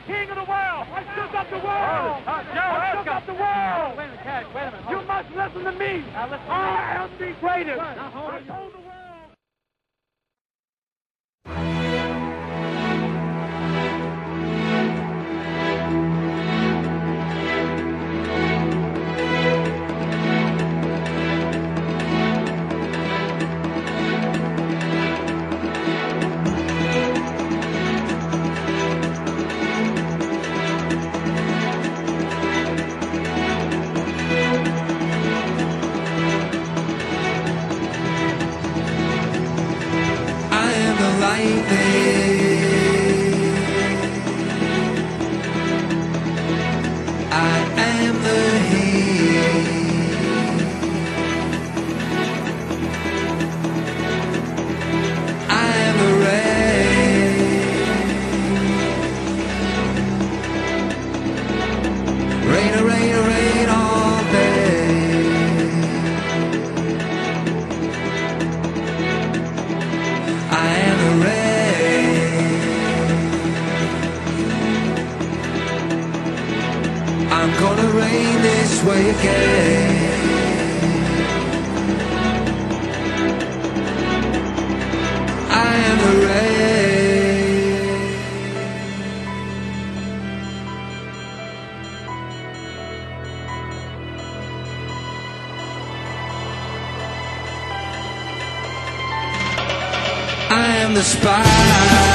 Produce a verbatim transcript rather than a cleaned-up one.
king of the world. I shook up the world. I shook up the world. Wait a minute, Cash, wait a minute. You must listen to me. Now listen to I am the greatest. Now hold I it. told the world. I am the heat. I am the rain. Rain, rain, rain all day. I am the rain. I'm gonna rain this way again. I am the rain. I am the spy.